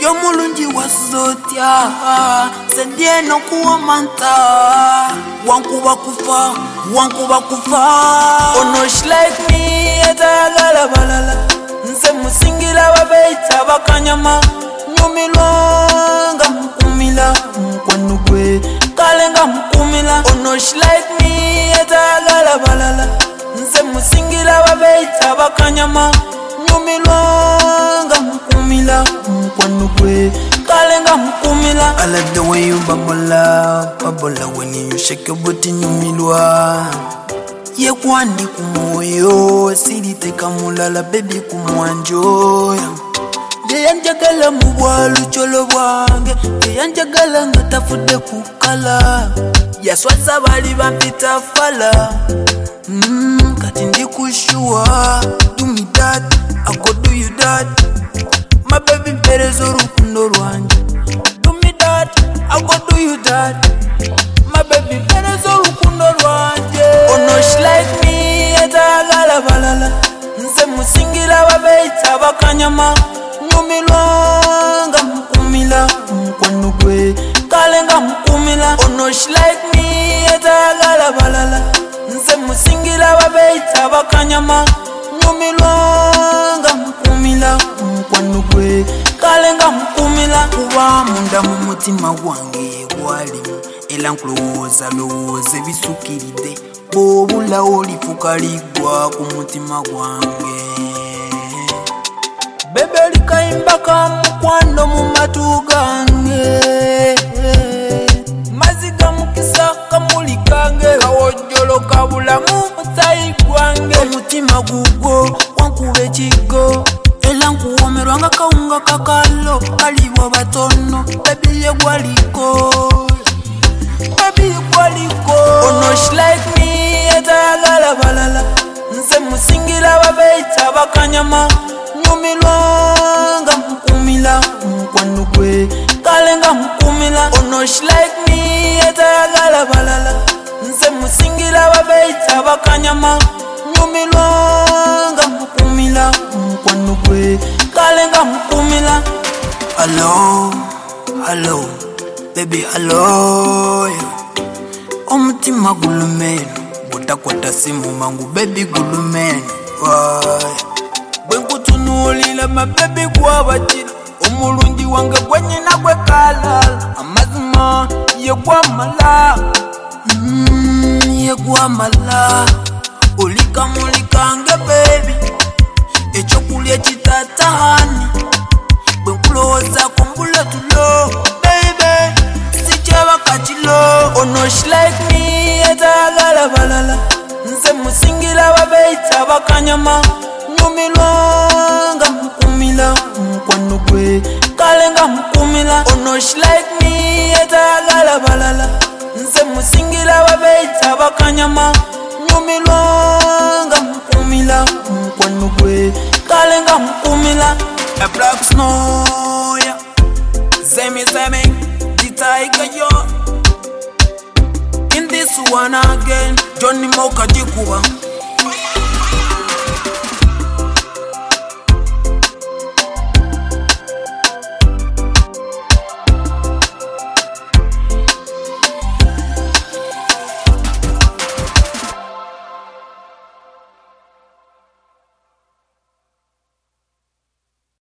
mulungi wasotya sendie no kuwamanta wankuba kufa ono she like me etagala balala nse musingira babeita bakanyama nyumilwanga mukumila mukwanugwe kalenga mukumila ono she like me etagala balala nse musingira babeita bakanyama nyumilwanga mukumila mukwanugwe kalenga mukumila. I like the way you bubble when you shake your booty nyumilwa ye kwandi kumoyo siliteka mulala baby kumwanjoya ye yanjagala mubwalu cholo bwange ye yanjagala ngatafude kukala yaswaza bali bampita fala kati ndi kushua do me that I go do you that my baby mperezo rukundo rwanje do me that I go do you that my baby mperezo rukundo rwanje ono she like me etagala balala nse musingira babeita bakanyama nyumilwanga mukumila mukwanugwe kalenga mukumila ono she like me etagala balala nse musingira babeita bakanyama nyumilwanga mukumila mukwanugwe kalenga mukumila kuba munda mu mutima gwange gwalimu era nkulowooza bisukiride bw'obula olifuka ligwa ku mutima gwange bebe likayimba ka mukwano mu matu gange maziga mukisa kamuli kange kawojjolo kabulamu mutayi gwange omutima gugwo wankuba ekigo era nkuwomerwa nga kawunga kakalo kalibwa batono bebi ye gwaliko ono she like me etagala balala nse musingira babeita bakanyama nyumilwanga mukumila mukwanugwe kalenga mukumila ono she like me etagala balala nse musingira babeita bakanyama nyumilwanga mukumila mukwanugwe kalenga mukumila. Hello baby hello omutima gulumeno butakwata simu mangu baby gulumeno bwenkutunuulira mabebi gwabakira omulungi wange gwenyina gwe kalala amazima yegwamala olikamulikange baby ekyokulya kitatahani bwenkulowooza kumbula tulo baby sikyabakatilo ono she like me etagala balala nse musingira babeita bakanyama nyumilwanga mukumila mukwanugwe kalenga mukumila ono she like me etagala balala nse musingira babeita bakanyama nyumilwanga mukumila mukwanugwe kalenga mukumila. A black snow yeah zemi the tiger yo in this one again Johnny Moka Jikuba